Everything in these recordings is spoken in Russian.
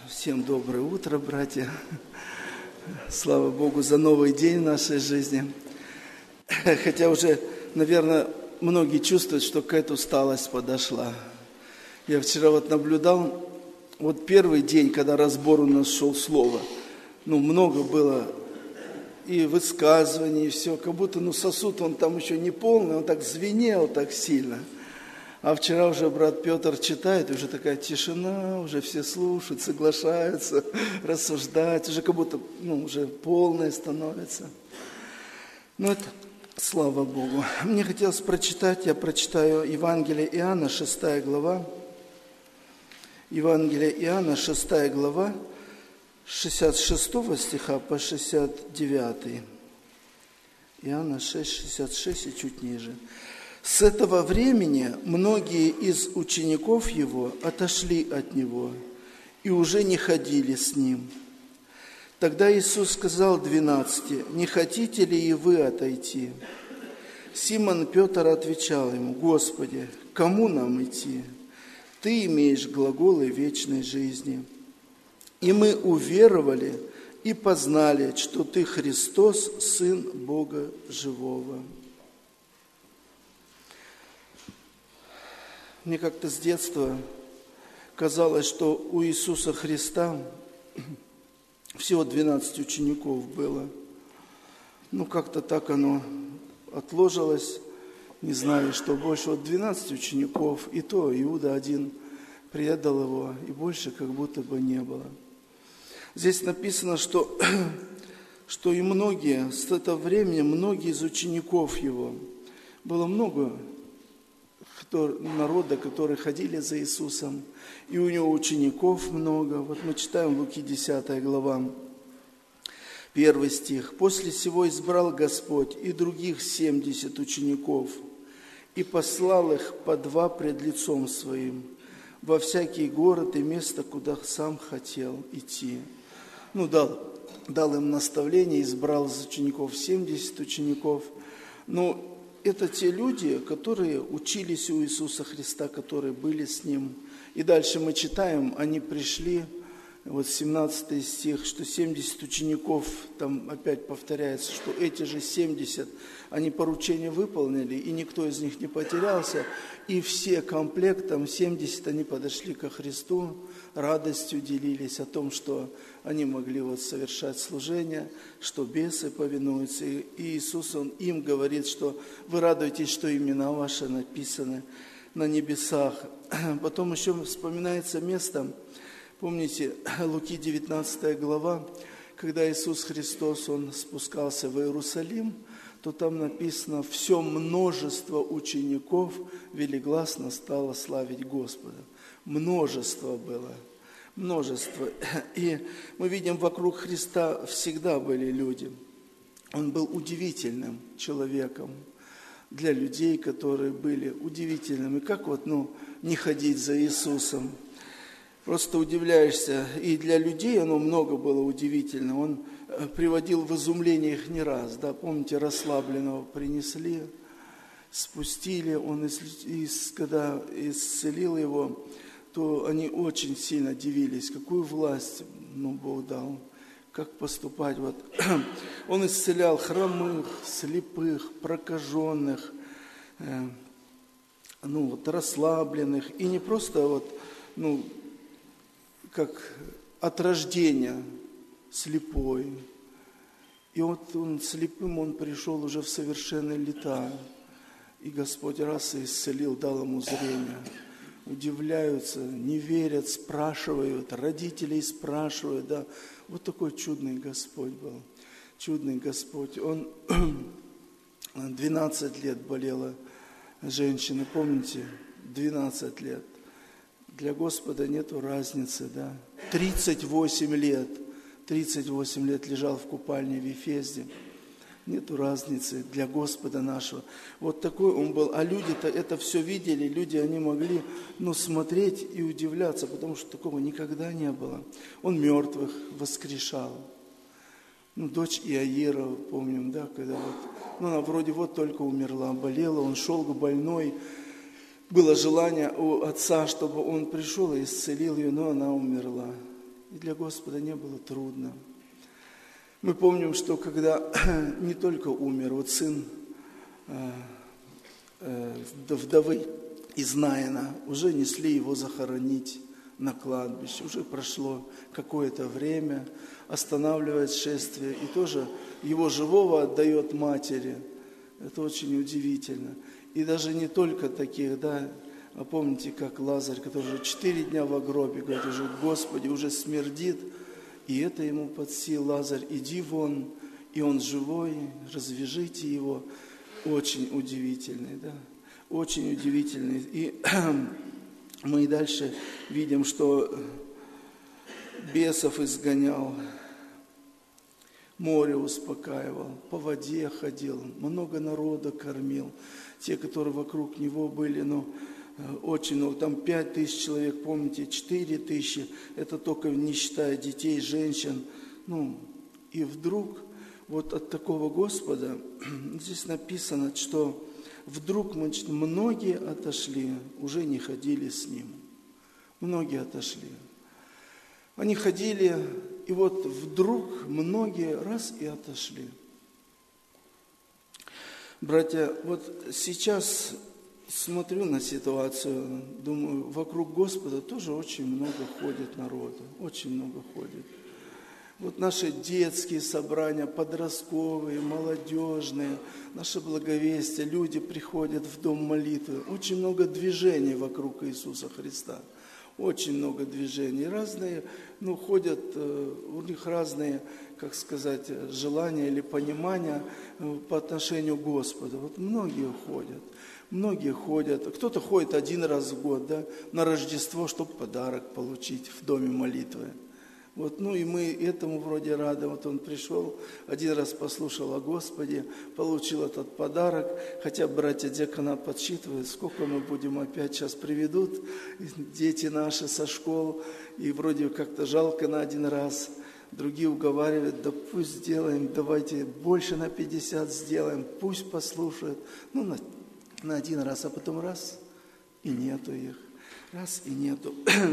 Всем доброе утро, братья. Слава Богу за новый день в нашей жизни. Хотя уже, наверное, многие чувствуют, что какая-то усталость подошла. Я вчера наблюдал, первый день, когда разбор у нас шел слова, много было и высказываний, и все, как будто сосуд, он там еще не полный, он так звенел так сильно. А вчера уже брат Петр читает, уже такая тишина, уже все слушают, соглашаются, рассуждают, уже как будто, уже полное становится. Это слава Богу. Мне хотелось прочитать, я прочитаю Евангелие Иоанна, 6 глава. Евангелие Иоанна, 6 глава, с 66 стиха по 69. Иоанна 6, 66 и чуть ниже. С этого времени многие из учеников его отошли от него и уже не ходили с ним. Тогда Иисус сказал 12: «Не хотите ли и вы отойти?» Симон Петр отвечал ему: «Господи, кому нам идти? Ты имеешь глаголы вечной жизни. И мы уверовали и познали, что Ты Христос, Сын Бога Живого». Мне как-то с детства казалось, что у Иисуса Христа всего 12 учеников было. Как-то так оно отложилось. Не знаю, что больше. 12 учеников, и то Иуда один предал его, и больше как будто бы не было. Здесь написано, что и многие, с этого времени, многие из учеников его, было много народа, которые ходили за Иисусом, и у него учеников много. Мы читаем Луки 10 глава, 1 стих. «После сего избрал Господь и других 70 учеников, и послал их по 2 пред лицом Своим во всякий город и место, куда сам хотел идти». Дал им наставление, избрал из учеников 70 учеников. Это те люди, которые учились у Иисуса Христа, которые были с Ним. И дальше мы читаем, они пришли, 17 стих, что 70 учеников, там опять повторяется, что эти же 70, они поручение выполнили, и никто из них не потерялся. И все комплектом, 70, они подошли ко Христу, радостью делились о том, что они могли совершать служение, что бесы повинуются. И Иисус, Он им говорит, что вы радуетесь, что имена ваши написаны на небесах. Потом еще вспоминается место, помните, Луки 19 глава, когда Иисус Христос, Он спускался в Иерусалим, то там написано: «Все множество учеников велигласно стало славить Господа». Множество было. Множество. И мы видим, вокруг Христа всегда были люди. Он был удивительным человеком для людей, которые были удивительными. Как не ходить за Иисусом? Просто удивляешься. И для людей оно много было удивительно. Он приводил в изумление их не раз. Помните, расслабленного принесли, спустили. Он, когда исцелил его, то они очень сильно дивились, какую власть Бог дал, как поступать. Он исцелял хромых, слепых, прокаженных, расслабленных. И не просто как от рождения слепой. И он слепым, он пришел уже в совершенные лета. И Господь раз и исцелил, дал ему зрение. Удивляются, не верят, спрашивают, родителей спрашивают. Такой чудный Господь был, чудный Господь. Он 12 лет болела женщина, помните, 12 лет. Для Господа нету разницы, 38 лет лежал в купальне в Ефезде. Нету разницы для Господа нашего. Такой он был. А люди-то это все видели. Люди, они могли смотреть и удивляться, потому что такого никогда не было. Он мертвых воскрешал. Дочь Иаира, помним, когда она вроде только умерла, болела, он шел больной. Было желание у отца, чтобы он пришел и исцелил ее, но она умерла. И для Господа не было трудно. Мы помним, что когда не только умер, вот сын вдовы из Наина, уже несли его захоронить на кладбище. Уже прошло какое-то время, останавливает шествие, и тоже его живого отдает матери. Это очень удивительно. И даже не только таких, да, а помните, как Лазарь, который уже 4 дня в гробе, говорит, уже, Господи, уже смердит, и это ему под силу: Лазарь, иди вон, и он живой, развяжите его. Очень удивительный, да, очень удивительный. И мы и дальше видим, что бесов изгонял, море успокаивал, по воде ходил, много народа кормил. Те, которые вокруг него были, очень много, там 5000 человек, помните, 4000, это только не считая детей, женщин. И вдруг вот от такого Господа, здесь написано, что вдруг многие отошли, уже не ходили с Ним. Многие отошли. Они ходили, и вот вдруг многие раз и отошли. Братья, вот сейчас смотрю на ситуацию, думаю, вокруг Господа тоже очень много ходит народу, очень много ходит. Вот наши детские собрания, подростковые, молодежные, наше благовестие, люди приходят в дом молитвы. Очень много движений вокруг Иисуса Христа. Очень много движений. Разные, ходят, у них разные, желания или понимания по отношению к Господу. Вот многие ходят. Кто-то ходит 1 раз в год, да, на Рождество, чтобы подарок получить в доме молитвы. Вот, и мы этому вроде рады. Вот он пришел, 1 раз послушал о Господе, получил этот подарок. Хотя братья диакона подсчитывают, сколько мы будем опять сейчас приведут дети наши со школ. И вроде как-то жалко на 1 раз. Другие уговаривают, да пусть сделаем, давайте больше на 50 сделаем, пусть послушают. На 1 раз, а потом раз, и нету их. Раз, и нету.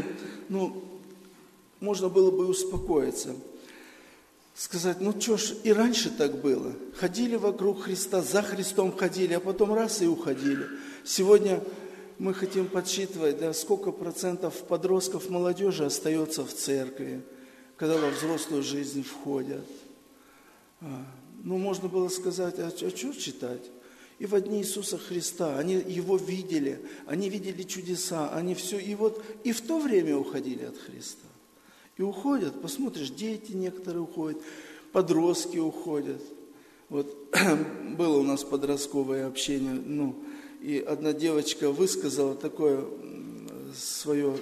Можно было бы успокоиться, сказать, что ж, и раньше так было. Ходили вокруг Христа, за Христом ходили, а потом раз и уходили. Сегодня мы хотим подсчитывать, да, сколько процентов подростков, молодежи остается в церкви, когда во взрослую жизнь входят. Можно было сказать, а что читать? И во дни Иисуса Христа, они Его видели, они видели чудеса, они все, и в то время уходили от Христа. И уходят, посмотришь, дети некоторые уходят, подростки уходят. Вот было у нас подростковое общение, и одна девочка высказала такое свое,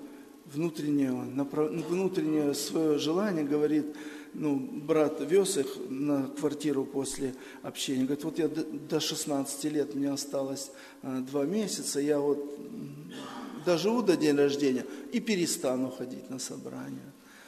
внутреннее свое желание, говорит, брат вез их на квартиру после общения, говорит, вот я до 16 лет, мне осталось 2 месяца, я доживу до дня рождения и перестану ходить на собрания.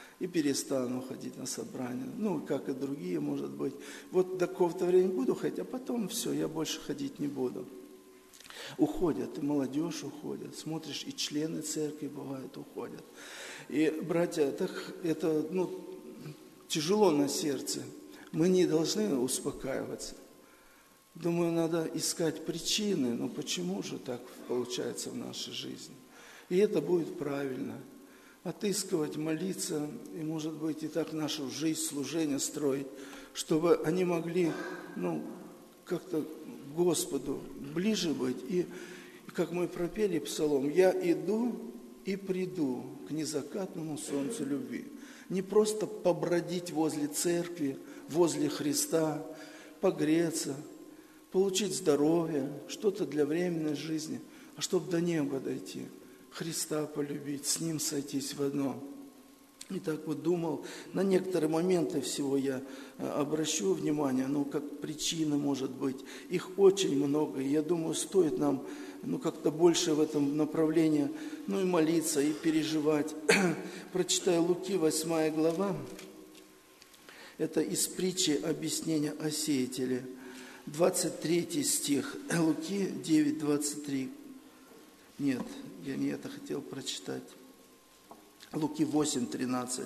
Как и другие, может быть. Вот до какого-то времени буду ходить, а потом все, я больше ходить не буду. Уходят, и молодежь уходит. Смотришь, и члены церкви, бывают, уходят. И, братья, это тяжело на сердце. Мы не должны успокаиваться. Думаю, надо искать причины, но почему же так получается в нашей жизни? И это будет правильно. Отыскивать, молиться, и, может быть, и так нашу жизнь, служение строить, чтобы они могли, как-то к Господу ближе быть. И как мы пропели псалом, «Я иду и приду к незакатному солнцу любви». Не просто побродить возле церкви, возле Христа, погреться, получить здоровье, что-то для временной жизни, а чтобы до неба дойти, Христа полюбить, с Ним сойтись в одно. И так думал, на некоторые моменты всего я обращу внимание, как причины, может быть, их очень много, и я думаю, стоит нам, как-то больше в этом направлении, и молиться, и переживать. Прочитаю Луки, 8 глава, это из притчи объяснения о сеятеле, 23 стих, Луки 9, 23. Нет, я не это хотел прочитать. Луки 8:13.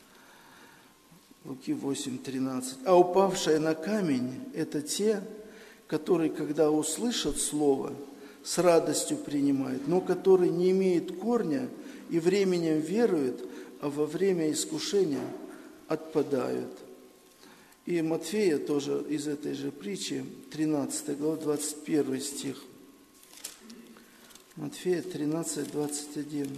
Луки 8:13. А упавшие на камень – это те, которые, когда услышат слово, с радостью принимают, но которые не имеют корня и временем веруют, а во время искушения отпадают. И Матфея тоже из этой же притчи, 13 глава, 21 стих. Матфея 13, 21.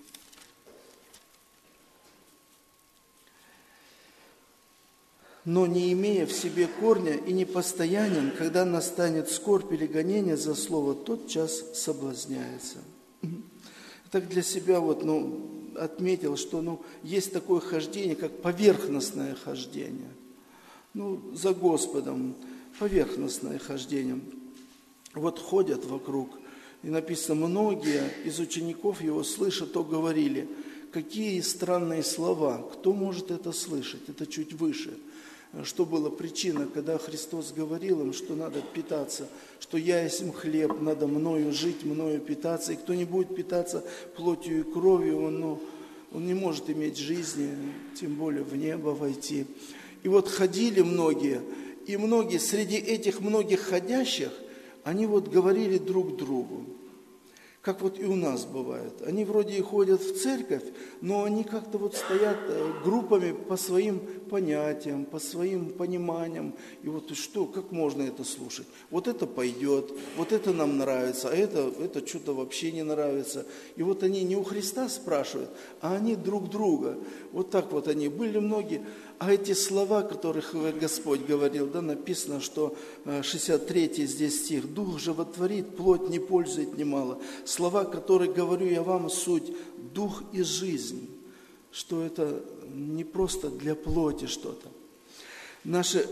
Но не имея в себе корня и непостоянен, когда настанет скорбь или гонение за слово, тот час соблазняется. Так для себя отметил, что есть такое хождение, как поверхностное хождение. За Господом поверхностное хождение. Ходят вокруг, и написано, многие из учеников его, слыша, то говорили, какие странные слова, кто может это слышать, это чуть выше. Что была причина, когда Христос говорил им, что надо питаться, что я есть хлеб, надо мною жить, мною питаться, и кто не будет питаться плотью и кровью, он не может иметь жизни, тем более в небо войти. И ходили многие, и многие, среди этих многих ходящих, они говорили друг другу, как и у нас бывает. Они вроде и ходят в церковь, но они как-то стоят группами по своим понятиям, по своим пониманиям. И что, как можно это слушать? Это пойдет, это нам нравится, а это что-то вообще не нравится. И они не у Христа спрашивают, а они друг друга. Так они были многие. А эти слова, которых Господь говорил, написано, что 63 здесь стих, «Дух животворит, плоть не пользует немало». Слова, которые говорю я вам, суть дух и жизнь, что это не просто для плоти что-то. Наши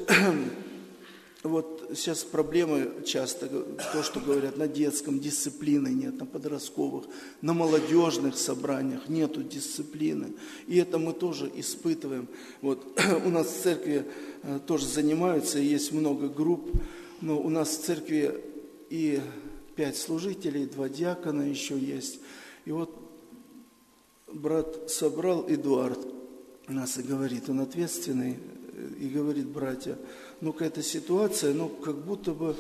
сейчас проблемы часто, то, что говорят, на детском дисциплины нет, на подростковых, на молодежных собраниях нету дисциплины. И это мы тоже испытываем. У нас в церкви тоже занимаются, есть много групп, но у нас в церкви и 5 служителей, 2 диакона еще есть. И брат собрал, Эдуард, нас и говорит, он ответственный, и говорит, братья, какая-то ситуация, как будто бы,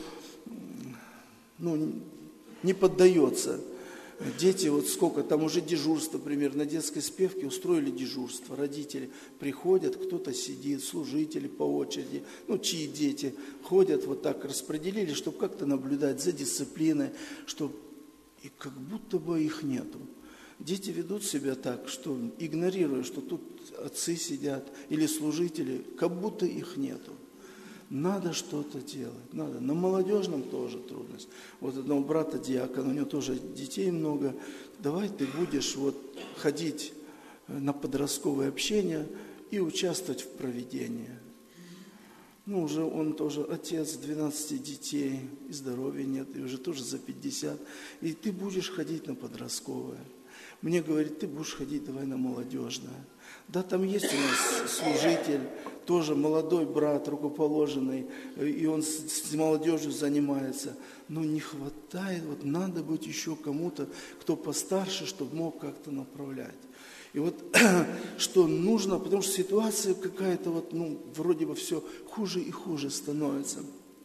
не поддается. Дети, сколько, там уже дежурство, примерно, на детской спевке устроили дежурство. Родители приходят, кто-то сидит, служители по очереди, чьи дети ходят, так распределили, чтобы как-то наблюдать за дисциплиной, и как будто бы их нету. Дети ведут себя так, что игнорируя, что тут отцы сидят или служители, как будто их нету. Надо что-то делать, надо. На молодежном тоже трудность. Одного брата диакона, у него тоже детей много. Давай ты будешь ходить на подростковое общение и участвовать в проведении. Уже он тоже отец 12 детей, и здоровья нет, и уже тоже за 50. И ты будешь ходить на подростковое. Мне говорит, ты будешь ходить давай на молодежное. Да, там есть у нас служитель, тоже молодой брат, рукоположенный, и он с молодежью занимается. Но не хватает, надо быть еще кому-то, кто постарше, чтобы мог как-то направлять. И что нужно, потому что ситуация какая-то вроде бы все хуже и хуже становится.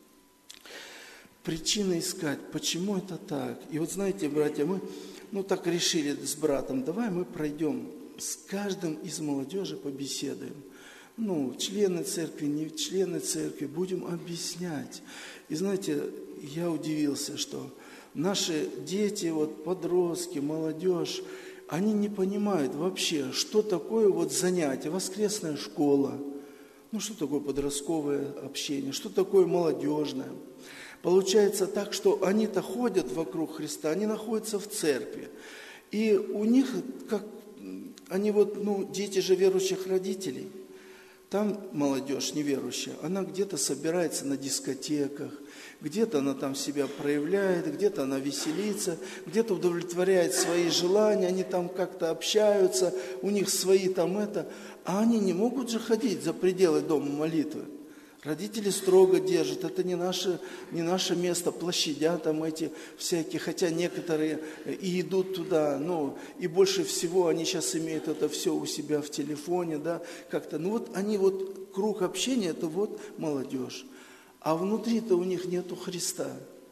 Причины искать, почему это так. И знаете, братья, мы так решили с братом, давай мы пройдем с каждым из молодежи побеседуем. Члены церкви, не члены церкви, будем объяснять. И знаете, я удивился, что наши дети, подростки, молодежь, они не понимают вообще, что такое занятие, воскресная школа, что такое подростковое общение, что такое молодежное. Получается так, что они-то ходят вокруг Христа, они находятся в церкви. И у них, они дети же верующих родителей. Там молодежь неверующая, она где-то собирается на дискотеках, где-то она там себя проявляет, где-то она веселится, где-то удовлетворяет свои желания, они там как-то общаются, у них свои а они не могут же ходить за пределы дома молитвы. Родители строго держат, это не наше место, площадя там эти всякие, хотя некоторые и идут туда, и больше всего они сейчас имеют это все у себя в телефоне, да, как-то, они круг общения, это молодежь, а внутри-то у них нету Христа.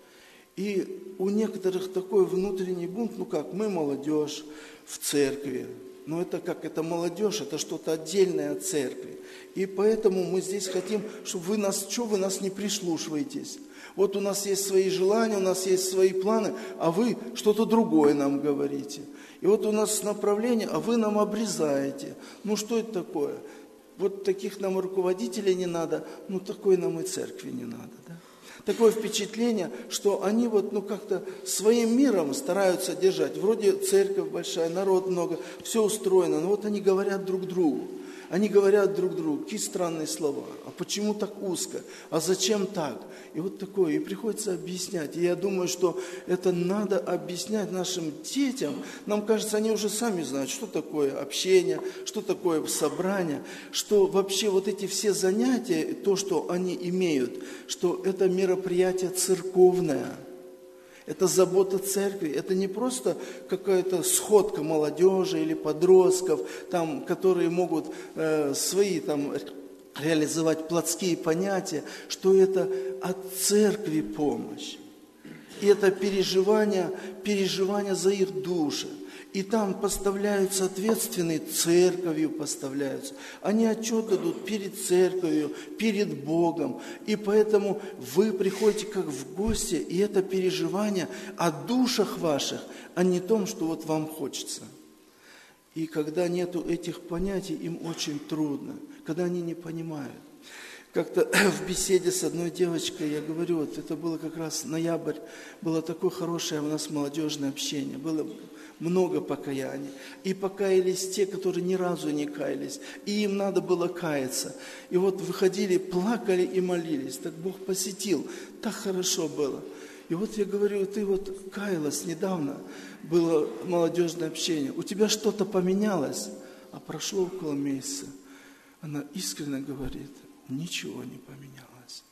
И у некоторых такой внутренний бунт, мы молодежь в церкви, это молодежь, это что-то отдельное от церкви. И поэтому мы здесь хотим, чтобы вы нас не прислушиваетесь. Вот у нас есть свои желания, у нас есть свои планы, а вы что-то другое нам говорите. И вот у нас направление, а вы нам обрезаете. Что это такое? Вот таких нам руководителей не надо, такой нам и церкви не надо, да? Такое впечатление, что они как-то своим миром стараются держать. Вроде церковь большая, народ много, все устроено, но они говорят друг другу. Они говорят друг другу, какие странные слова. А почему так узко? А зачем так? И такое. И приходится объяснять. И я думаю, что это надо объяснять нашим детям. Нам кажется, они уже сами знают, что такое общение, что такое собрание, что вообще эти все занятия, то, что они имеют, что это мероприятие церковное. Это забота церкви, это не просто какая-то сходка молодежи или подростков, которые могут свои реализовать плотские понятия, что это от церкви помощь. И это переживание за их души. И там поставляются ответственные, церковью поставляются. Они отчет дадут перед церковью, перед Богом. И поэтому вы приходите как в гости, и это переживание о душах ваших, а не том, что вам хочется. И когда нету этих понятий, им очень трудно, когда они не понимают. Как-то в беседе с одной девочкой я говорю, это было как раз ноябрь, было такое хорошее у нас молодежное общение, было много покаяний. И покаялись те, которые ни разу не каялись, и им надо было каяться. И выходили, плакали и молились, так Бог посетил, так хорошо было. И я говорю, ты каялась недавно, было молодежное общение, у тебя что-то поменялось, а прошло около месяца. Она искренне говорит, ничего не поменялось.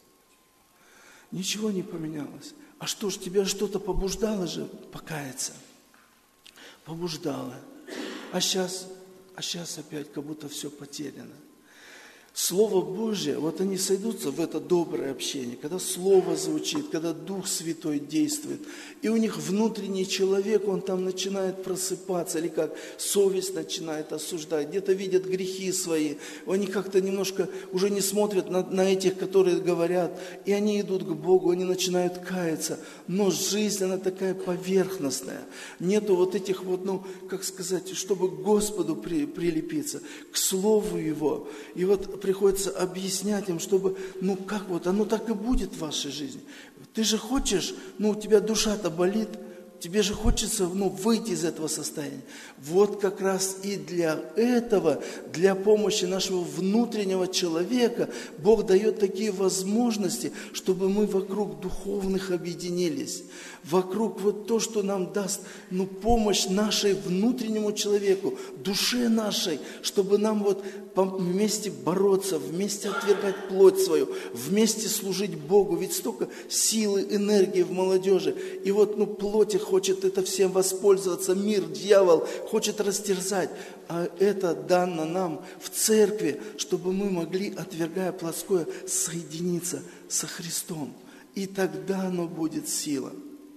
Ничего не поменялось. А что ж, тебя что-то побуждало же покаяться? Побуждало. А сейчас опять как будто все потеряно. Слово Божье, они сойдутся в это доброе общение, когда Слово звучит, когда Дух Святой действует, и у них внутренний человек, он там начинает просыпаться, или как совесть начинает осуждать, где-то видят грехи свои, они как-то немножко уже не смотрят на этих, которые говорят, и они идут к Богу, они начинают каяться, но жизнь, она такая поверхностная, нету этих как сказать, чтобы к Господу прилепиться, к Слову Его, и приходится объяснять им, чтобы, оно так и будет в вашей жизни. Ты же хочешь, у тебя душа-то болит, тебе же хочется, выйти из этого состояния. Как раз и для этого, для помощи нашего внутреннего человека, Бог дает такие возможности, чтобы мы вокруг духовных объединились. Вокруг то, что нам даст, помощь нашей внутреннему человеку, душе нашей, чтобы нам вместе бороться, вместе отвергать плоть свою, вместе служить Богу. Ведь столько силы, энергии в молодежи. И плоть хочет это всем воспользоваться, мир, дьявол хочет растерзать. А это дано нам в церкви, чтобы мы могли, отвергая плотское, соединиться со Христом. И тогда оно будет сила.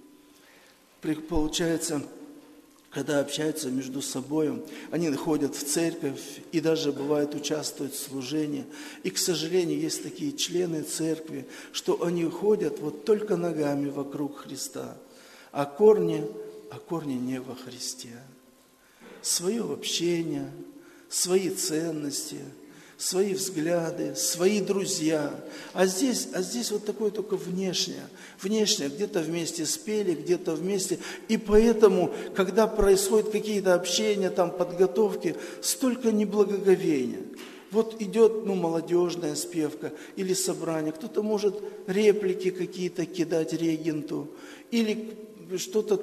Получается, когда общаются между собой, они ходят в церковь и даже, бывает, участвуют в служении. И, к сожалению, есть такие члены церкви, что они ходят только ногами вокруг Христа, а корни не во Христе. Свое общение, свои ценности, свои взгляды, свои друзья. А здесь такое только внешнее. Внешнее, где-то вместе спели, где-то вместе. И поэтому, когда происходят какие-то общения, подготовки, столько неблагоговения. Идет, молодежная спевка или собрание. Кто-то может реплики какие-то кидать регенту. Или что-то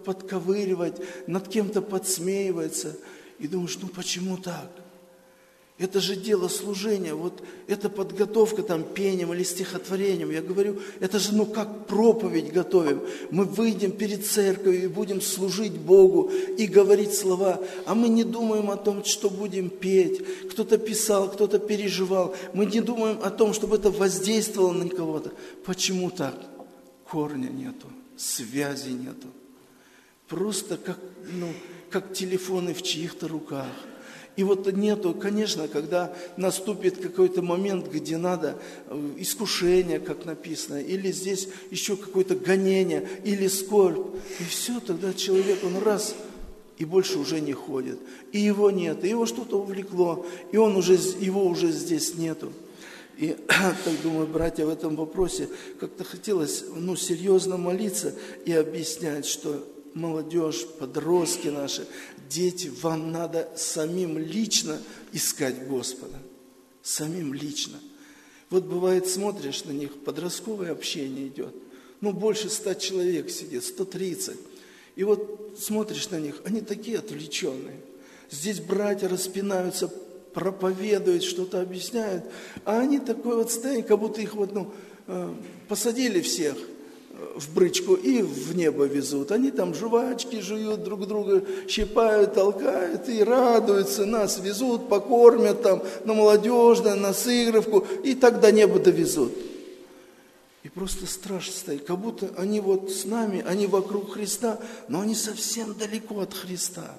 подковыривать, над кем-то подсмеивается. И думаешь, почему так? Это же дело служения, вот это подготовка там пением или стихотворением. Я говорю, это же как проповедь готовим. Мы выйдем перед церковью и будем служить Богу и говорить слова. А мы не думаем о том, что будем петь. Кто-то писал, кто-то переживал. Мы не думаем о том, чтобы это воздействовало на кого-то. Почему так? Корня нету, связи нету. Просто как телефоны в чьих-то руках. И вот нету, конечно, когда наступит какой-то момент, где надо искушение, как написано, или здесь еще какое-то гонение, или скорбь. И все, тогда человек, он раз, и больше уже не ходит. И его нет, и его что-то увлекло, и его уже здесь нету. И так думаю, братья, в этом вопросе как-то хотелось серьезно молиться и объяснять, что молодежь, подростки наши, дети, вам надо самим лично искать Господа. Самим лично. Вот бывает, смотришь на них, подростковое общение идет. Больше 100 человек сидит, 130. И вот смотришь на них, они такие отвлеченные. Здесь братья распинаются, проповедуют, что-то объясняют. А они такое вот состояние, как будто их посадили всех в брычку и в небо везут. Они там жвачки жуют, друг друга щипают, толкают и радуются. Нас везут, покормят там на молодежное, на сыгровку, и так до неба довезут. И просто страшно стоит, как будто они вот с нами, они вокруг Христа, но они совсем далеко от Христа.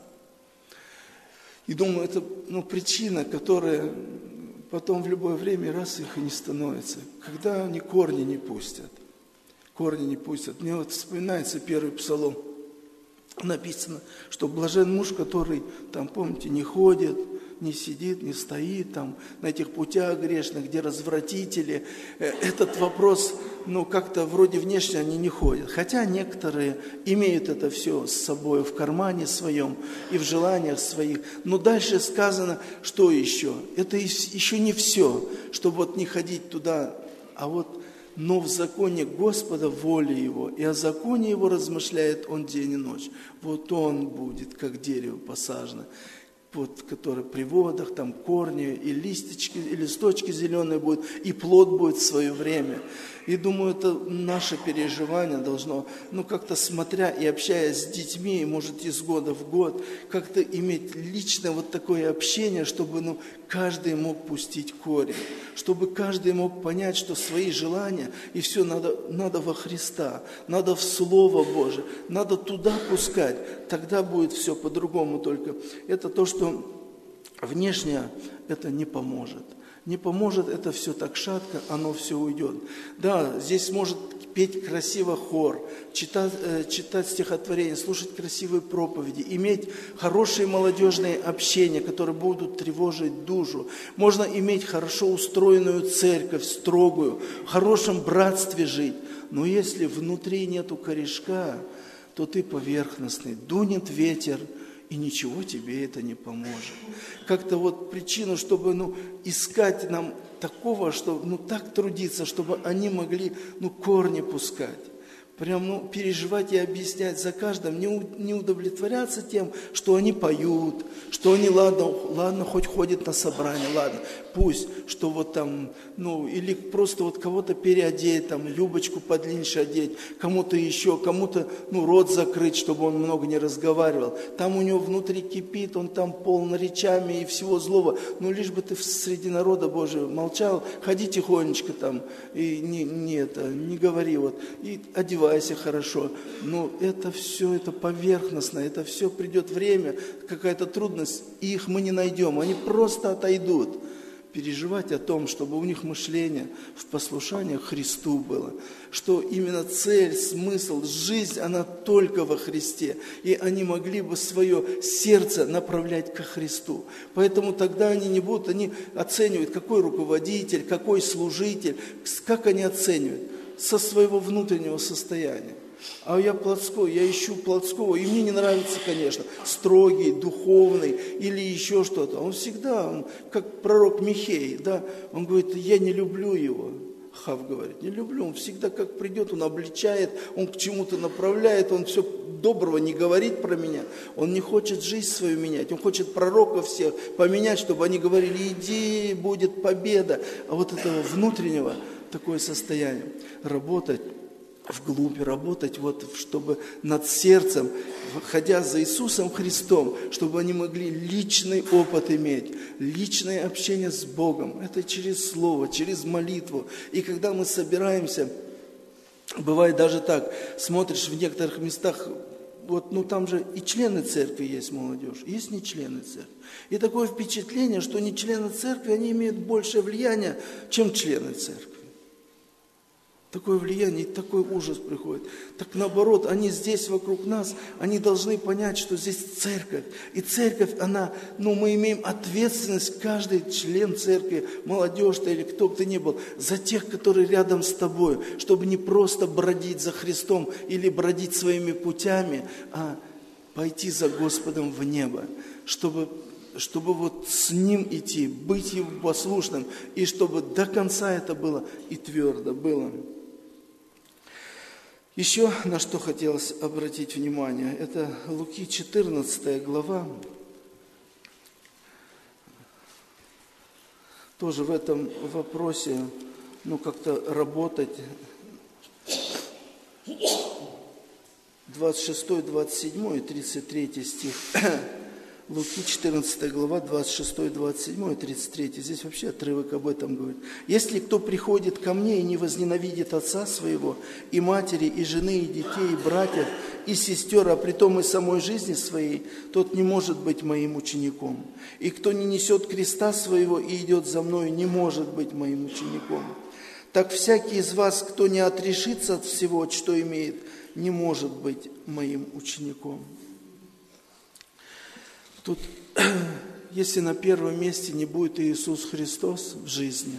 И думаю, это причина, которая потом в любое время раз их и не становится, когда они корни не пустят. Корни не пустят. Мне вот вспоминается первый псалом. Написано, что блажен муж, который, там, помните, не ходит, не сидит, не стоит там на этих путях грешных, где развратители. Этот вопрос, как-то вроде внешне они не ходят. Хотя некоторые имеют это все с собой в кармане своем и в желаниях своих. Но дальше сказано, что еще? Это еще не все, чтобы вот не ходить туда, а вот но в законе Господа воля Его, и о законе Его размышляет Он день и ночь. Вот Он будет, как дерево посажено, которое при водах, там корни, и листочки, и листочки зеленые будут, и плод будет в свое время. И думаю, это наше переживание должно, как-то смотря и общаясь с детьми, может, из года в год, как-то иметь личное вот такое общение, чтобы, каждый мог пустить корень, чтобы каждый мог понять, что свои желания, и все надо во Христа, надо в Слово Божие, надо туда пускать, тогда будет все по-другому только. Это то, что внешне это не поможет. Не поможет, это все так шатко, оно все уйдет. Да, здесь может петь красиво хор, читать стихотворения, слушать красивые проповеди, иметь хорошие молодежные общения, которые будут тревожить душу. Можно иметь хорошо устроенную церковь, строгую, в хорошем братстве жить. Но если внутри нету корешка, то ты поверхностный, дунет ветер, и ничего тебе это не поможет. Как-то вот причину, чтобы искать нам такого, что так трудиться, чтобы они могли корни пускать. Прям переживать и объяснять за каждым, не удовлетворяться тем, что они поют, что они, ладно, хоть ходят на собрание, ладно, пусть, что вот там, или просто вот кого-то переодеть, там, юбочку подлиннее одеть, кому-то еще, кому-то, рот закрыть, чтобы он много не разговаривал. Там у него внутри кипит, он там полон речами и всего злого, лишь бы ты среди народа Божьего молчал, ходи тихонечко там, и не говори вот, и одевайся хорошо. Это все, это поверхностно, это все придет время, какая-то трудность, и их мы не найдем, они просто отойдут. Переживать о том, чтобы у них мышление в послушании Христу было, что именно цель, смысл, жизнь, она только во Христе, и они могли бы свое сердце направлять ко Христу. Поэтому тогда они не будут, они оценивают, какой руководитель, какой служитель, как они оценивают? Со своего внутреннего состояния. А я плотской, я ищу плотского, и мне не нравится, конечно, строгий, духовный или еще что-то. Он всегда, как пророк Михей, да, он говорит, я не люблю его. Ахав говорит, не люблю, он всегда как придет, он обличает, он к чему-то направляет, он все доброго не говорит про меня, он не хочет жизнь свою менять, он хочет пророков всех поменять, чтобы они говорили, иди, будет победа. А вот этого внутреннего такое состояние, работать вглубь, работать вот, чтобы над сердцем, ходя за Иисусом Христом, чтобы они могли личный опыт иметь, личное общение с Богом. Это через Слово, через молитву. И когда мы собираемся, бывает даже так, смотришь в некоторых местах, вот, ну там же и члены церкви есть, молодежь, есть не члены церкви. И такое впечатление, что не члены церкви, они имеют большее влияние, чем члены церкви. Такое влияние, такой ужас приходит. Так наоборот, они здесь вокруг нас, они должны понять, что здесь церковь. И церковь, она, мы имеем ответственность, каждый член церкви, молодежь ты или кто бы ты ни был, за тех, которые рядом с тобой, чтобы не просто бродить за Христом или бродить своими путями, а пойти за Господом в небо, чтобы вот с Ним идти, быть Ему послушным, и чтобы до конца это было и твердо было. Еще на что хотелось обратить внимание, это Луки 14 глава. Тоже в этом вопросе, как-то работать. 26, 27 и 33 стих. Луки 14 глава, 26, 27 и 33. Здесь вообще отрывок об этом говорит. «Если кто приходит ко мне и не возненавидит отца своего, и матери, и жены, и детей, и братьев, и сестер, а притом и самой жизни своей, тот не может быть моим учеником. И кто не несет креста своего и идет за мною, не может быть моим учеником. Так всякий из вас, кто не отрешится от всего, что имеет, не может быть моим учеником». Тут, если на первом месте не будет Иисус Христос в жизни,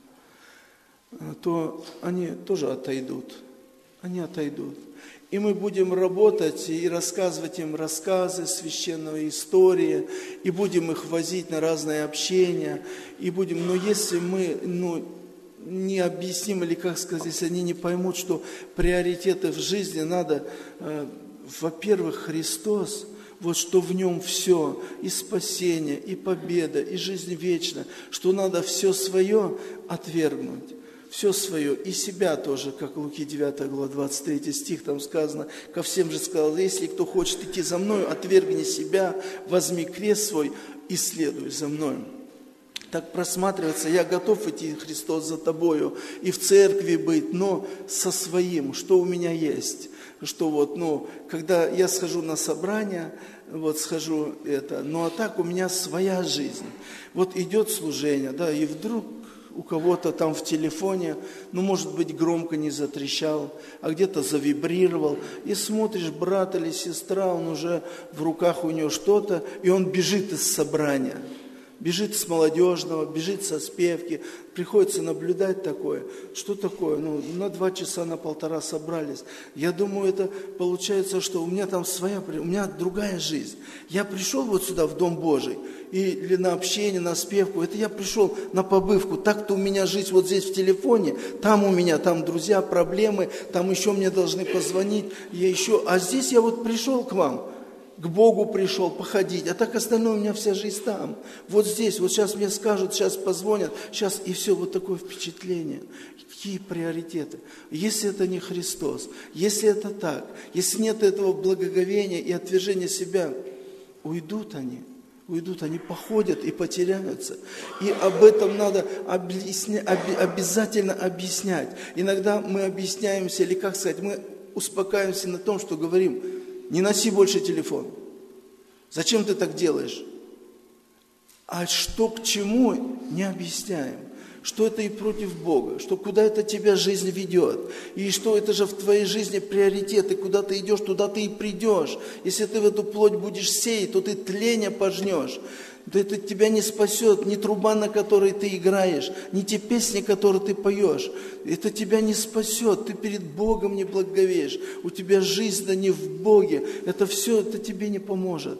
то они тоже отойдут. Они отойдут. И мы будем работать и рассказывать им рассказы, священной истории, и будем их возить на разные общения, и будем, но если мы, не объясним, или как сказать, если они не поймут, что приоритеты в жизни надо, во-первых, Христос, вот что в нем все, и спасение, и победа, и жизнь вечная, что надо все свое отвергнуть, все свое, и себя тоже, как Луки 9 глава 23 стих, там сказано, ко всем же сказал, если кто хочет идти за мною, отвергни себя, возьми крест свой и следуй за мною. Так просматривается, я готов идти, Христос, за тобою, и в церкви быть, но со своим, что у меня есть. Что когда я схожу на собрание, схожу а так у меня своя жизнь. Вот идет служение, и вдруг у кого-то там в телефоне, может быть, громко не затрещал, а где-то завибрировал, и смотришь, брат или сестра, он уже в руках у него что-то, и он бежит из собрания. Бежит с молодежного, бежит со спевки. Приходится наблюдать такое. Что такое? На 2 часа, на 1,5 собрались. Я думаю, это получается, что у меня там у меня другая жизнь. Я пришел сюда, в Дом Божий, или на общение, на спевку. Это я пришел на побывку. Так-то у меня жизнь здесь в телефоне. Там у меня, там друзья, проблемы. Там еще мне должны позвонить. А здесь я пришел к вам. К Богу пришел походить, а так остальное у меня вся жизнь там. Вот здесь, сейчас мне скажут, сейчас позвонят, сейчас и все, такое впечатление. Какие приоритеты? Если это не Христос, если это так, если нет этого благоговения и отвержения себя, уйдут они, походят и потеряются. И об этом надо обязательно объяснять. Иногда мы объясняемся, или мы успокаиваемся на том, что говорим, не носи больше телефон. Зачем ты так делаешь? А что к чему, не объясняем. Что это и против Бога, что куда это тебя жизнь ведет. И что это же в твоей жизни приоритеты, куда ты идешь, туда ты и придешь. Если ты в эту плоть будешь сеять, то ты тление пожнешь. Да это тебя не спасет ни труба, на которой ты играешь, ни те песни, которые ты поешь. Это тебя не спасет, ты перед Богом не благоговеешь. У тебя жизнь, да не в Боге. Это все, это тебе не поможет.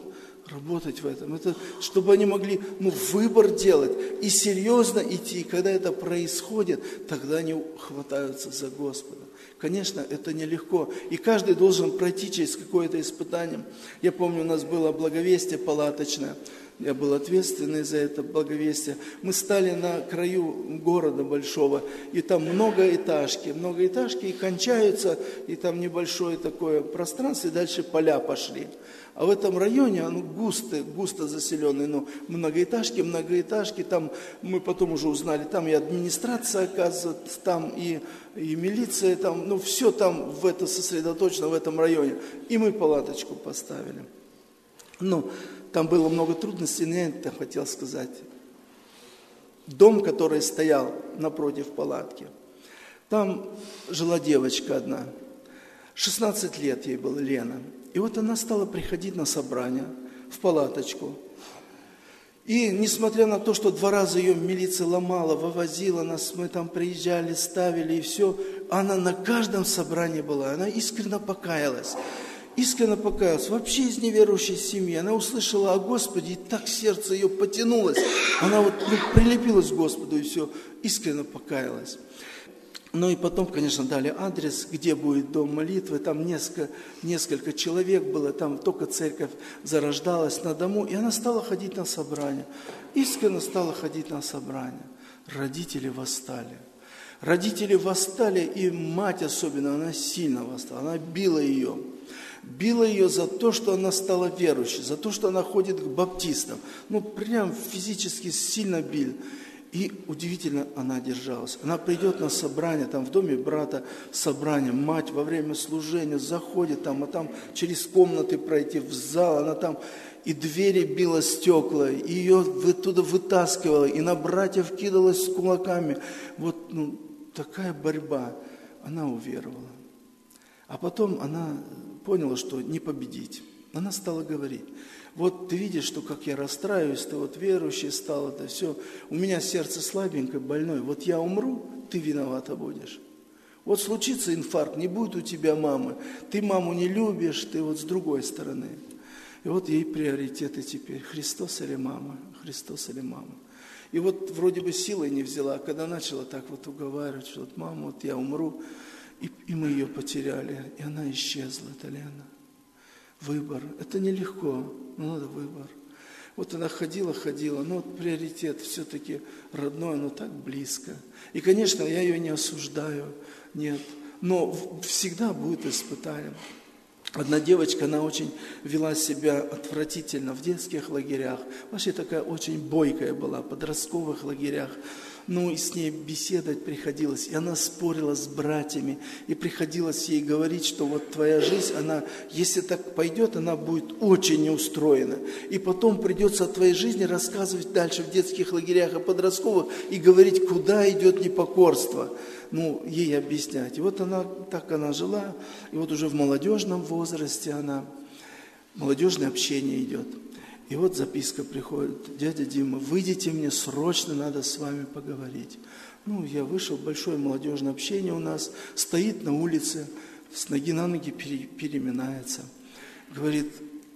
работать в этом. Это чтобы они могли выбор делать и серьезно идти. И когда это происходит, тогда они хватаются за Господа. Конечно, это нелегко. И каждый должен пройти через какое-то испытание. Я помню, у нас было благовестие палаточное. Я был ответственный за это благовестие. Мы стали на краю города большого, и там многоэтажки, и кончаются, и там небольшое такое пространство, и дальше поля пошли. А в этом районе, густо заселенный, многоэтажки, там мы потом уже узнали, там и администрация, оказывается, там и милиция, там, все там сосредоточено в этом районе. И мы палаточку поставили. Там было много трудностей, но я это хотел сказать. Дом, который стоял напротив палатки, там жила девочка одна, 16 лет ей было, Лена. И вот она стала приходить на собрание в палаточку. И несмотря на то, что 2 раза ее милиция ломала, вывозила нас, мы там приезжали, ставили и все, она на каждом собрании была, она искренне покаялась. Вообще из неверующей семьи. Она услышала о Господе, и так сердце ее потянулось. Она прилепилась к Господу, и все, искренне покаялась. И потом, конечно, дали адрес, где будет дом молитвы. Там несколько человек было, там только церковь зарождалась на дому. И она стала ходить на собрания. Искренне стала ходить на собрания. Родители восстали. И мать особенно, она сильно восстала. Она била ее за то, что она стала верующей, за то, что она ходит к баптистам. Прям физически сильно били. И удивительно, она держалась. Она придет на собрание, там в доме брата собрание, мать во время служения заходит, а там через комнаты пройти в зал, она там и двери била стекла, и ее оттуда вытаскивала, и на братьев кидалась с кулаками. Такая борьба. Она уверовала. А потом она поняла, что не победить. Она стала говорить: вот ты видишь, что как я расстраиваюсь, ты верующий стал, это все. У меня сердце слабенькое, больное. Вот я умру, ты виновата будешь. Вот случится инфаркт, не будет у тебя мамы. Ты маму не любишь, ты с другой стороны. И ей приоритеты теперь. Христос или мама? Христос или мама? И вроде бы силой не взяла, а когда начала так уговаривать, что мама, я умру, и мы ее потеряли, и она исчезла, это Лена. Выбор. Это нелегко, но надо выбор. Она ходила, но приоритет все-таки родной, но так близко. И, конечно, я ее не осуждаю, нет, но всегда будет испытание. Одна девочка, она очень вела себя отвратительно в детских лагерях. Вообще такая очень бойкая была, в подростковых лагерях. И с ней беседовать приходилось. И она спорила с братьями. И приходилось ей говорить, что твоя жизнь, она, если так пойдет, она будет очень неустроена. И потом придется о твоей жизни рассказывать дальше в детских лагерях и подростковых и говорить, куда идет непокорство. Ей объяснять. И она жила. И уже в молодежном возрасте молодежное общение идет. И записка приходит: дядя Дима, выйдите мне, срочно надо с вами поговорить. Я вышел, большое молодежное общение у нас, стоит на улице, с ноги на ноги переминается. Говорит,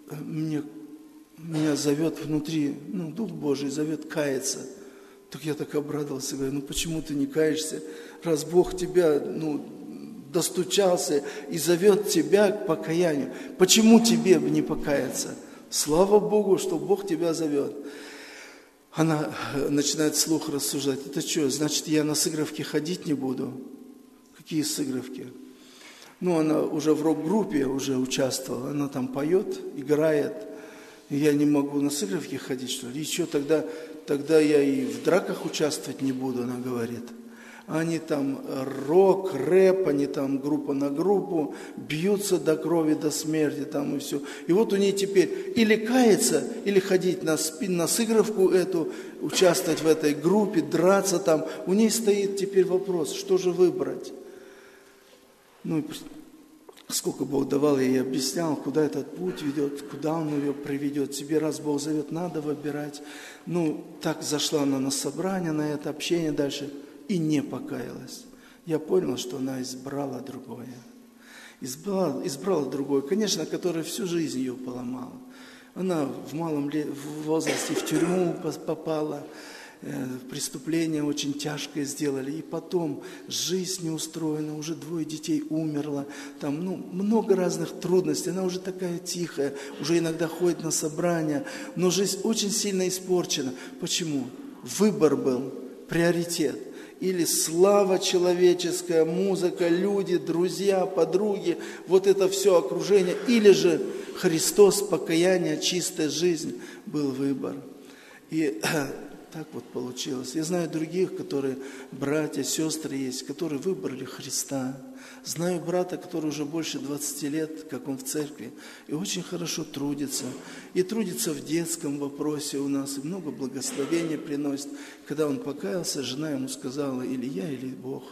меня зовет внутри, Дух Божий зовет каяться. Так я так обрадовался, говорю, почему ты не каешься, раз Бог тебя, достучался и зовет тебя к покаянию, почему тебе не покаяться? Слава Богу, что Бог тебя зовет. Она начинает вслух рассуждать. Это что, значит, я на сыгровки ходить не буду? Какие сыгровки? Она уже в рок-группе уже участвовала. Она там поет, играет. И я не могу на сыгровки ходить, что ли? И что, тогда я и в драках участвовать не буду, она говорит. Они там рок, рэп, они там группа на группу, бьются до крови, до смерти там и все. И у нее теперь или каяться, или ходить на сыгровку эту, участвовать в этой группе, драться там. У нее стоит теперь вопрос, что же выбрать? Сколько Бог давал, я ей объяснял, куда этот путь ведет, куда Он ее приведет. Тебе раз Бог зовет, надо выбирать. Так зашла она на собрание, на это общение дальше. И не покаялась. Я понял, что она избрала другое. Избрала другое, конечно, которое всю жизнь ее поломало. Она в малом возрасте в тюрьму попала, преступление очень тяжкое сделали. И потом жизнь не устроена, уже 2 детей умерло. Там много разных трудностей. Она уже такая тихая, уже иногда ходит на собрания. Но жизнь очень сильно испорчена. Почему? Выбор был, приоритет. Или слава человеческая, музыка, люди, друзья, подруги, вот это все окружение. Или же Христос, покаяние, чистая жизнь был выбор. И так вот получилось. Я знаю других, которые, братья, сестры есть, которые выбрали Христа. Знаю брата, который уже больше 20 лет, как он в церкви, и очень хорошо трудится. И трудится в детском вопросе у нас, и много благословения приносит. Когда он покаялся, жена ему сказала, или я, или Бог.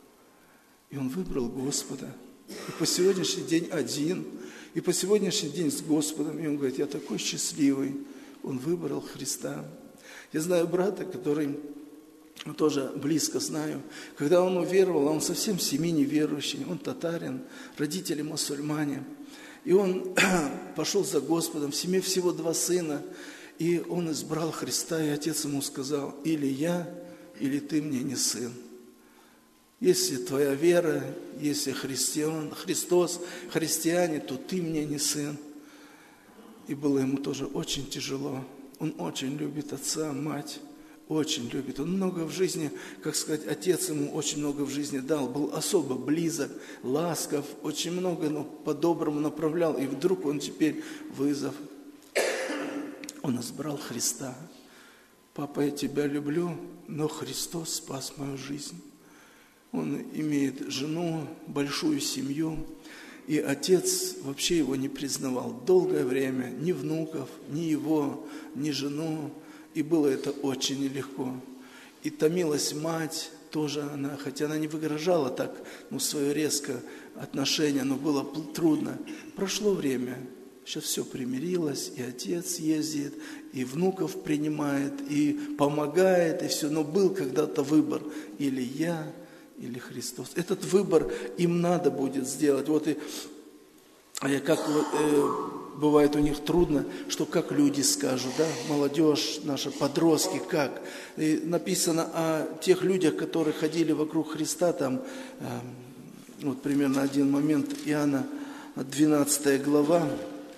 И он выбрал Господа. И по сегодняшний день один, и по сегодняшний день с Господом. И он говорит, я такой счастливый. Он выбрал Христа. Я знаю брата, который тоже близко знаю. Когда он уверовал, он совсем в семье неверующий, он татарин, родители мусульмане. И он пошел за Господом, в семье всего 2 сына. И он избрал Христа, и отец ему сказал, или я, или ты мне не сын. Если твоя вера, если Христос, христиане, то ты мне не сын. И было ему тоже очень тяжело. Он очень любит отца, мать, очень любит. Он много в жизни, как сказать, отец ему очень много в жизни дал. Был особо близок, ласков, очень много, но по-доброму направлял. И вдруг он теперь вызов. Он избрал Христа. Папа, я тебя люблю, но Христос спас мою жизнь. Он имеет жену, большую семью. И отец вообще его не признавал долгое время, ни внуков, ни его, ни жену. И было это очень нелегко. И томилась мать тоже она, хотя она не выгрожала так, свое резкое отношение, но было трудно. Прошло время, сейчас все примирилось, и отец ездит, и внуков принимает, и помогает, и все. Но был когда-то выбор, или я, или Христос. Этот выбор им надо будет сделать. Вот и как бывает у них трудно, что как люди скажут, да, молодежь наша, подростки, как. И написано о тех людях, которые ходили вокруг Христа, там, вот примерно один момент, Иоанна, 12 глава,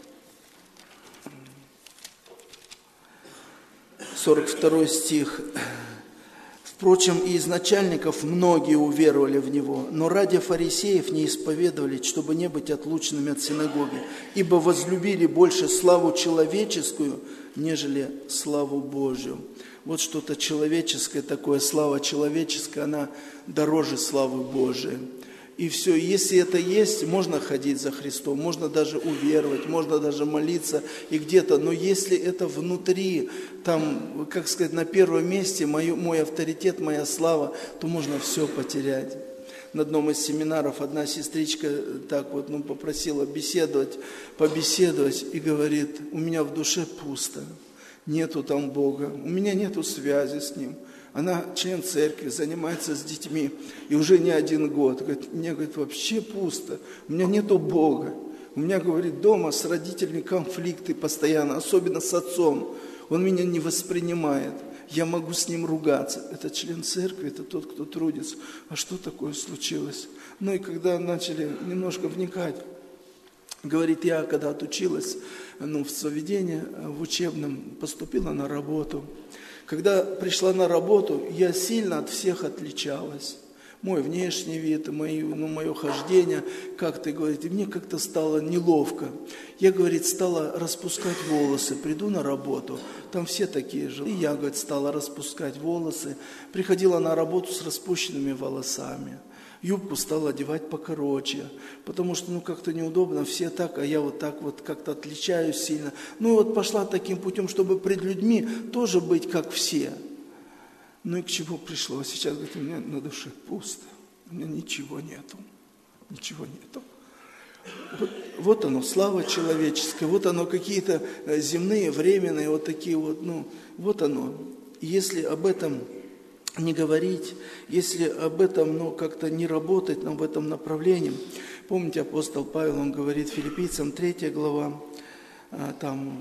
42 стих. Впрочем, и из начальников многие уверовали в Него, но ради фарисеев не исповедовали, чтобы не быть отлученными от синагоги, ибо возлюбили больше славу человеческую, нежели славу Божию. Вот что-то человеческое такое, слава человеческая, она дороже славы Божией. И все, если это есть, можно ходить за Христом, можно даже уверовать, можно даже молиться и где-то. Но если это внутри, там, как сказать, на первом месте мой авторитет, моя слава, то можно все потерять. На одном из семинаров одна сестричка так вот, попросила побеседовать и говорит, у меня в душе пусто, нету там Бога, у меня нету связи с Ним. Она член церкви, занимается с детьми, и уже не 1 год. Говорит, мне, вообще пусто, у меня нету Бога. У меня, говорит, дома с родителями конфликты постоянно, особенно с отцом. Он меня не воспринимает, я могу с ним ругаться. Это член церкви, это тот, кто трудится. А что такое случилось? И когда начали немножко вникать, говорит, я когда отучилась в заведении, в учебном, поступила на работу. Когда пришла на работу, я сильно от всех отличалась. Мой внешний вид, мое хождение, как-то, говорит, и мне как-то стало неловко. Я, говорит, стала распускать волосы, приду на работу, там все такие же. И я, говорит, стала распускать волосы, приходила на работу с распущенными волосами. Юбку стала одевать покороче, потому что, как-то неудобно, все так, а я вот так вот как-то отличаюсь сильно. Пошла таким путем, чтобы пред людьми тоже быть как все. И к чему пришло? Сейчас, говорит, у меня на душе пусто, у меня ничего нету. Вот оно, слава человеческая, вот оно, какие-то земные, временные, вот такие вот, вот оно. Если об этом не говорить, если об этом, как-то не работать в этом направлении. Помните, апостол Павел, он говорит Филиппийцам, 3 глава, там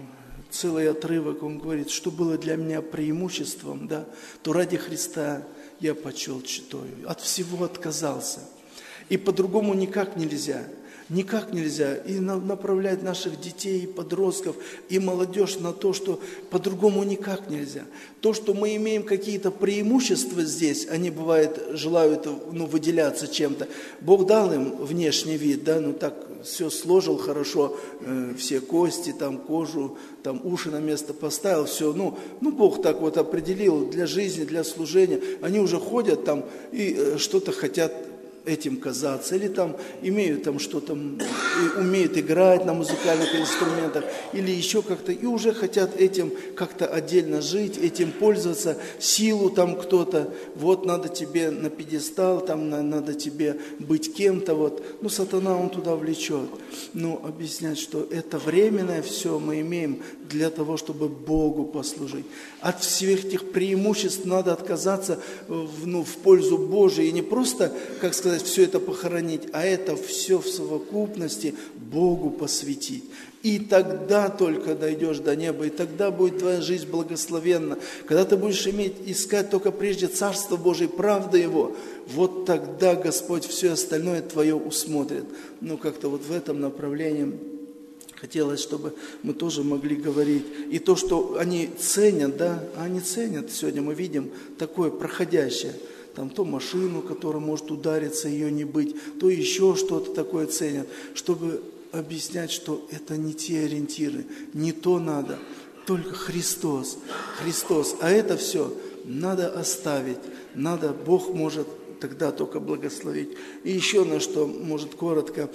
целый отрывок, он говорит, что было для меня преимуществом, да, то ради Христа я почел читаю. От всего отказался. И по-другому никак нельзя. Никак нельзя. И направлять наших детей, подростков и молодежь на то, что по-другому никак нельзя. То, что мы имеем какие-то преимущества здесь, они, бывает, желают выделяться чем-то. Бог дал им внешний вид, да, так все сложил хорошо, все кости, там, кожу, там, уши на место поставил, все. Бог так вот определил для жизни, для служения. Они уже ходят там и что-то хотят этим казаться, или там имеют там что-то, умеют играть на музыкальных инструментах, или еще как-то, и уже хотят этим как-то отдельно жить, этим пользоваться, силу там кто-то, вот надо тебе на пьедестал, там надо тебе быть кем-то, вот. Сатана он туда влечет. Объяснять, что это временное все мы имеем для того, чтобы Богу послужить. От всех этих преимуществ надо отказаться в пользу Божию, и не просто, как сказать, все это похоронить, а это все в совокупности Богу посвятить. И тогда только дойдешь до неба, и тогда будет твоя жизнь благословенна. Когда ты будешь искать только прежде Царство Божие, правда Его, вот тогда Господь все остальное твое усмотрит. Как-то вот в этом направлении хотелось, чтобы мы тоже могли говорить. И то, что они ценят, да, они ценят, сегодня мы видим такое проходящее. Там то машину, которая может удариться, ее не быть, то еще что-то такое ценят, чтобы объяснять, что это не те ориентиры, не то надо, только Христос, Христос. А это все надо оставить, Бог может тогда только благословить. И еще на что, может, коротко,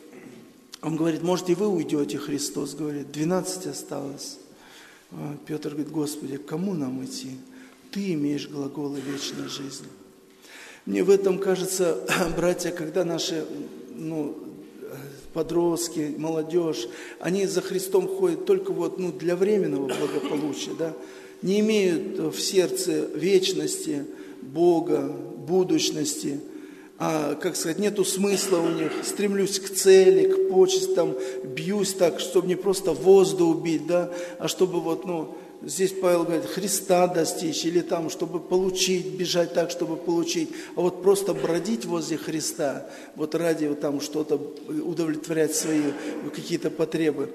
он говорит, может, и вы уйдете, Христос говорит, 12 осталось. Петр говорит, Господи, к кому нам идти? Ты имеешь глаголы вечной жизни. Мне в этом кажется, братья, когда наши подростки, молодежь, они за Христом ходят только для временного благополучия, да? Не имеют в сердце вечности, Бога, будущности, нету смысла у них, стремлюсь к цели, к почестям, бьюсь так, чтобы не просто воздух убить, да, а чтобы здесь Павел говорит, Христа достичь, или там, чтобы получить, бежать так, чтобы получить, а просто бродить возле Христа, ради там что-то удовлетворять свои какие-то потребы.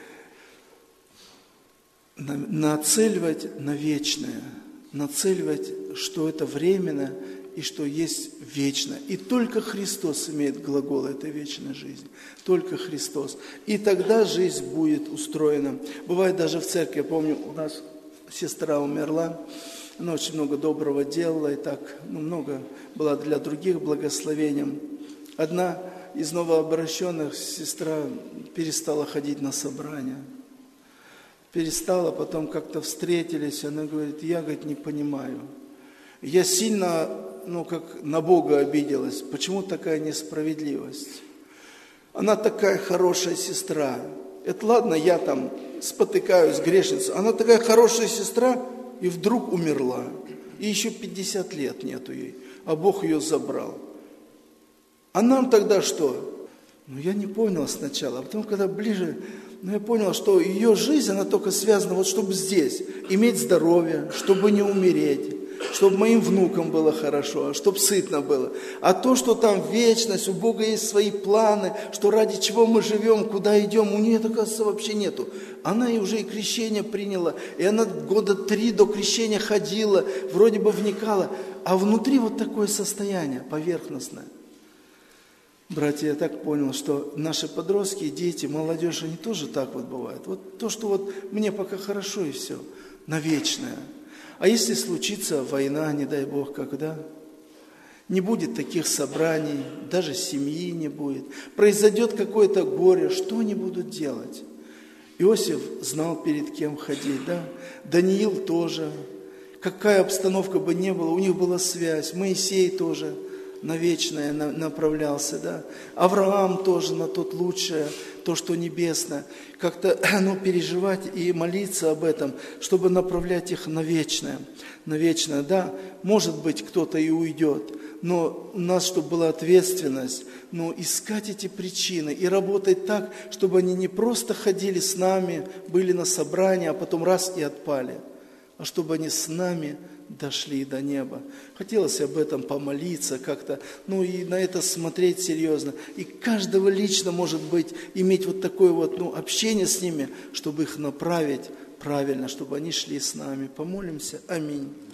Нацеливать на вечное, нацеливать, что это временно и что есть вечно. И только Христос имеет глагол этой вечной жизни. Только Христос. И тогда жизнь будет устроена. Бывает даже в церкви, я помню, у нас сестра умерла, она очень много доброго делала, и так много была для других благословением. Одна из новообращенных, сестра, перестала ходить на собрания. Перестала, потом как-то встретились, она говорит, я, не понимаю. Я сильно, как на Бога обиделась. Почему такая несправедливость? Она такая хорошая сестра. Это ладно, я там спотыкаюсь, грешница. Она такая хорошая сестра, и вдруг умерла. И еще 50 лет нету ей, а Бог ее забрал. А нам тогда что? Я не понял сначала, а потом, когда ближе, я понял, что ее жизнь, она только связана, чтобы здесь, иметь здоровье, чтобы не умереть, чтобы моим внукам было хорошо, чтобы сытно было. А то, что там вечность, у Бога есть свои планы, что ради чего мы живем, куда идем, у нее, оказывается, вообще нету. Она и уже и крещение приняла, и она 3 года до крещения ходила, вроде бы вникала, а внутри такое состояние поверхностное. Братья, я так понял, что наши подростки, дети, молодежь, они тоже так бывают. То, что мне пока хорошо и все, на вечное. А если случится война, не дай Бог, когда? Не будет таких собраний, даже семьи не будет. Произойдет какое-то горе, что они будут делать? Иосиф знал, перед кем ходить, да? Даниил тоже. Какая обстановка бы ни была, у них была связь. Моисей тоже на вечное направлялся, да? Авраам тоже на тот лучшее, то, что небесное. Как-то переживать и молиться об этом, чтобы направлять их на вечное. На вечное, да, может быть, кто-то и уйдет, но у нас, чтобы была ответственность, искать эти причины и работать так, чтобы они не просто ходили с нами, были на собрании, а потом раз и отпали, а чтобы они с нами дошли до неба. Хотелось об этом помолиться как-то, и на это смотреть серьезно. И каждого лично, может быть, иметь вот такое общение с ними, чтобы их направить правильно, чтобы они шли с нами. Помолимся. Аминь.